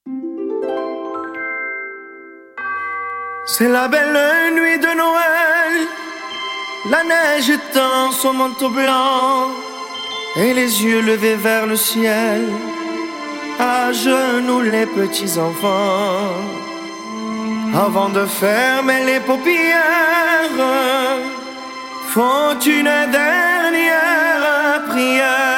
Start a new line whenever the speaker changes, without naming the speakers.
C'est la belle nuit de Noël, la neige étend son manteau blanc et les yeux levés vers le ciel, à genoux les petits enfants. Avant de fermer les paupières, font une dernière prière.